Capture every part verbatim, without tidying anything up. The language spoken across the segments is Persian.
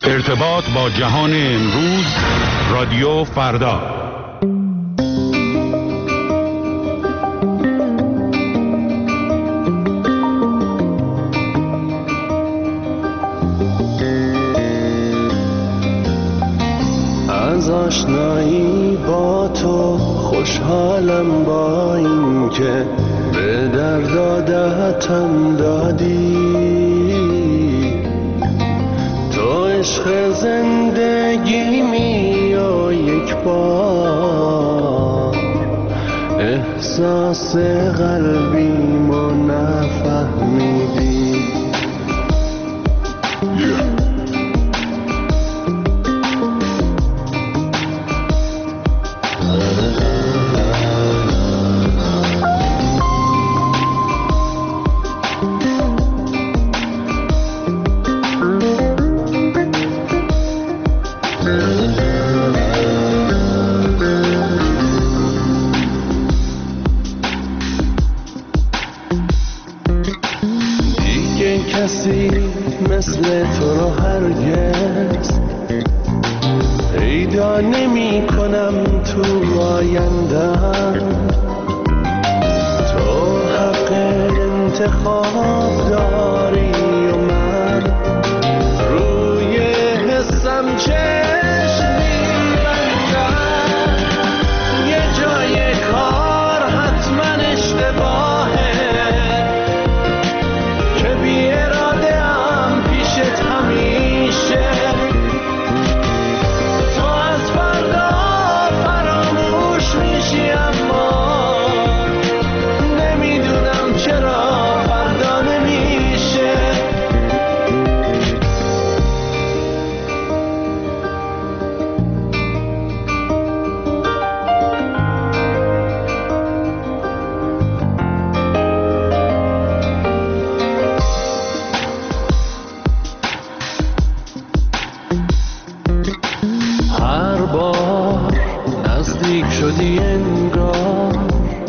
ارتباط با جهان امروز، رادیو فردا. از آشنایی با تو خوشحالم، با این که به درد عادتم دادی. تو عشق زندگیمی و یک بار احساس قلبیمو نفهمیدی. کسی مثل تو رو هرگز پیدا نمی کنم تو آیندم. تو حق انتخاب داری و من روی حسم چشم می‌بندم. یه جای کار حتما اشتباهه که بی اراده هم پیشت همیشه. تو از فردا فراموش میشی اما نمیدونم چرا فردا نمیشه. هر بار نزدیک شدی انگار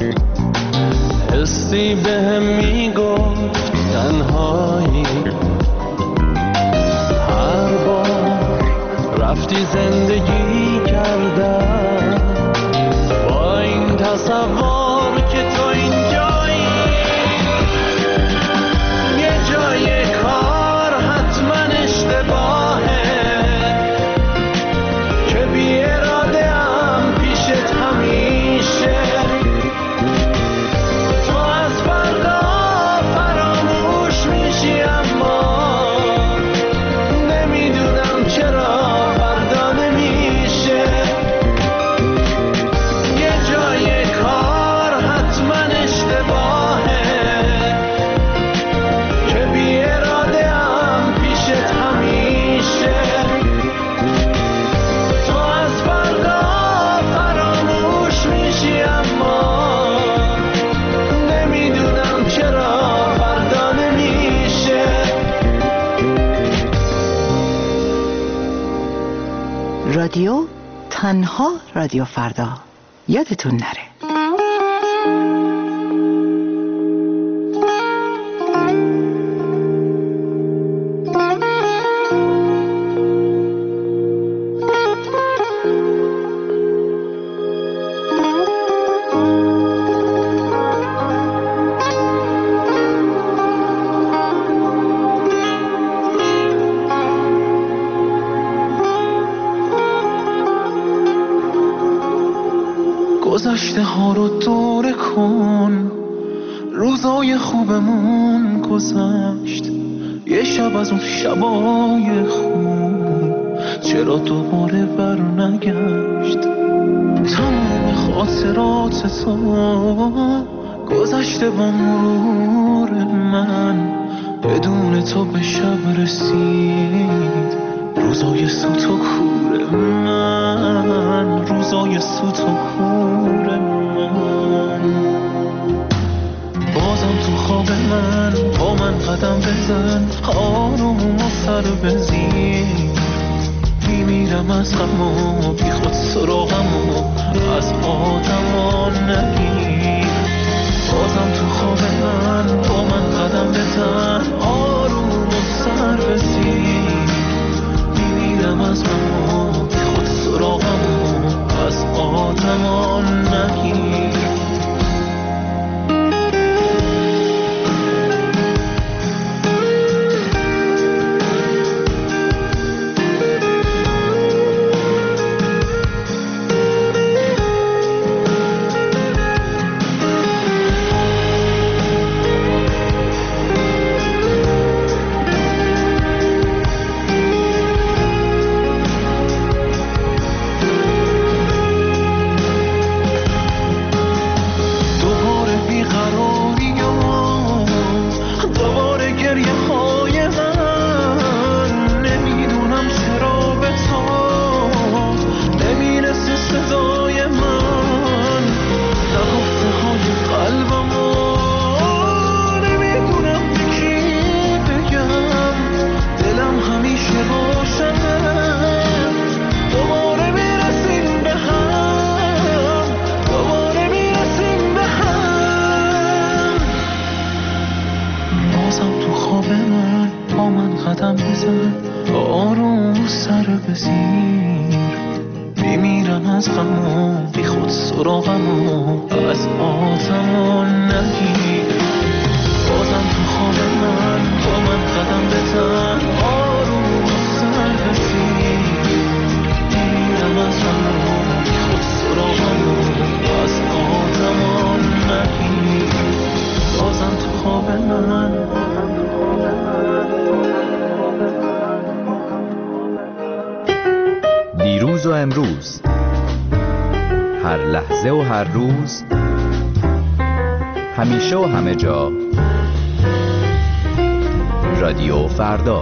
حسی بهم میگفت تنهایی. هر بار رفتی زندگی کردم با این تصور که تو اینجایی. یه جای کار حتما اشتباهه که بی اراده هم پیشت همیشه. تو از فردا فراموش میشی اما نمیدونم چرا فردا نمیشه. یه جای کار حتما اشتباهه که بی اراده هم پیشت همیشه. تو از فردا فراموش میشی اما نمیدونم چرا فردا نمیشه. رادیو تنها رادیو فردا، یادتون نره. گذشته ها رو دوره کن، روزای خوبمون گذشت. یه شب از اون شبای خوب چرا دوباره بر نگشت. تمام خاطرات تو گذشته با مرور من، بدون تو به شب رسید روزای سوت و کور من، روزای سوت و کور من. بازم تو خواب من با من قدم بزن، آروم و سر بزیر. میمیرم از غم و بی خود سراغم و از آدم نگیر. بازم تو خواب من با من قدم بزن، آروم و سر بزیر. بزن آروم سر بزیر میمیرم از غم و بی خود سراغم و از آتمون نگیر بازم تو خواب من با من قدم بزن آروم سر بزیر میمیرم از غم و بی خود سراغم و از آتمون نگیر بازم تو خواب من دیروز و امروز، هر لحظه و هر روز، همیشه و همه جا، رادیو فردا.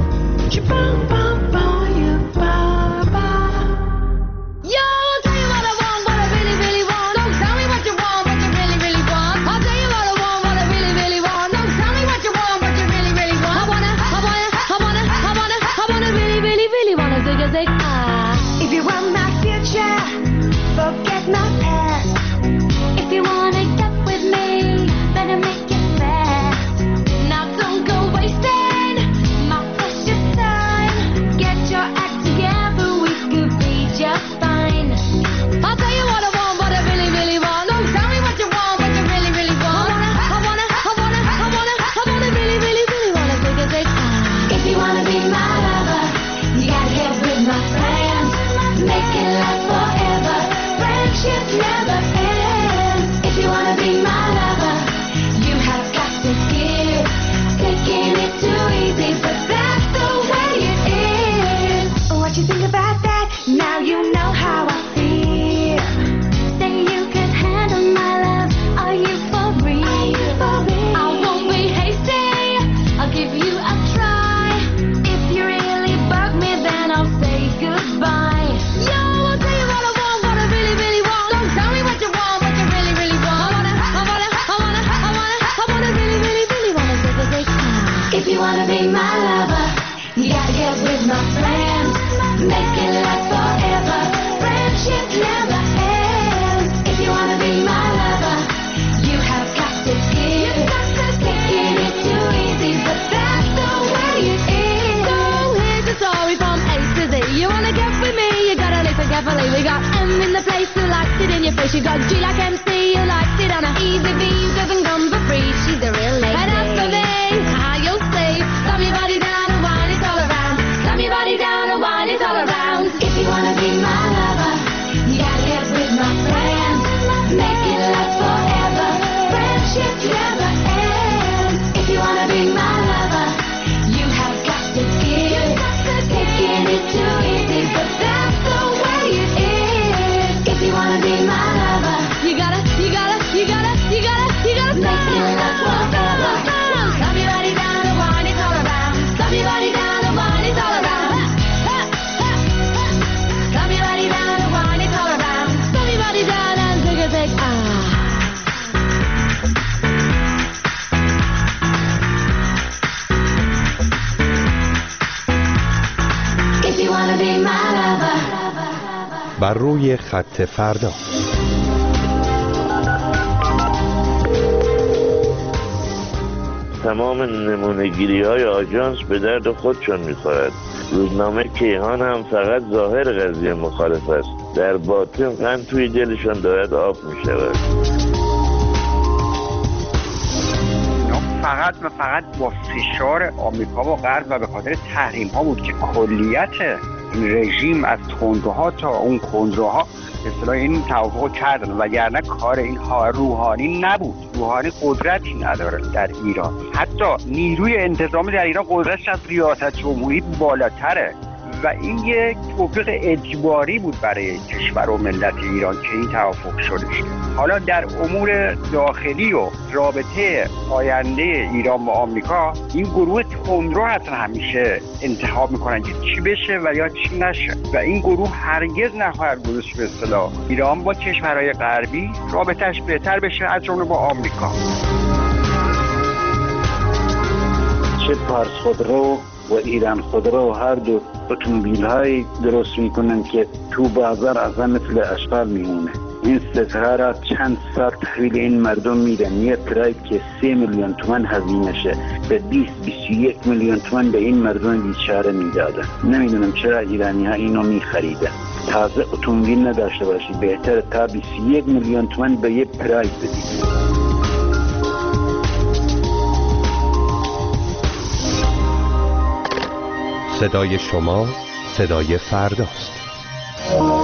We got M in the place who likes it in your face. You got G like M C who likes it on a easy V who doesn't come for free. She's a real lady. And as for me, how you'll see, slam your body down and wine it all around. Slam your body down and wine it all around. If you wanna be my lover, you gotta get with my friends. Make it last forever. Friendship never ends. If you wanna be my lover, you have got to give. Taking it too easy, but that's the way it is. If you wanna be my lover, you gotta, you gotta, you gotta, you gotta, you gotta make it last forever. Slam your body down and wine it all around. Slam your body down and wine it all around. Slam your body down and wine it all around. Slam your body down and take a take ah. If you wanna be my lover. بر روی خط فردا. تمام نمونه‌گیری های آژانس به درد خودشون میخورد. روزنامه کیهان هم فقط ظاهر قضیه مخالف است، در باطن قند توی دلشون دارد آب میشود. فقط و فقط با فشار آمریکا و غرب و به خاطر تحریم ها بود که کلیت این رژیم از تندروها تا اون کندروها اصطلاح این توافق کردن، وگرنه کار این ها روحانی نبود. روحانی قدرتی نداره در ایران، حتی نیروی انتظامی در ایران قدرتش از ریاست جمهوری بالاتره و این یک توفیق اجباری بود برای کشور و ملت ایران که این توافق شده. حالا در امور داخلی و رابطه آینده ایران با آمریکا، این گروه تندرو حتما همیشه انتخاب میکنن که چی بشه و یا چی نشه و این گروه هرگز نخواهد گذاشت به اصطلاح ایران با کشورهای غربی رابطهش بهتر بشه، از جمله با آمریکا. چه پارس خودرو و ایران خودرو هر دو اتومبیل های درست میکنن که تو بازار اصلا مثل اشغال میمونه. این ستاره را چند سال تحویل این مردم میدن. یه پراید که سه میلیون تومان هزینه شه به بیست بیست و یک میلیون تومان به این مردم بیچاره میدادن. نمیدونم چرا ایرانی ها اینو میخریدن. تازه اتومبیل نداشته باشی بهتر تا بیست و یک میلیون تومان به یه پراید بدید. صدای شما صدای فرداست.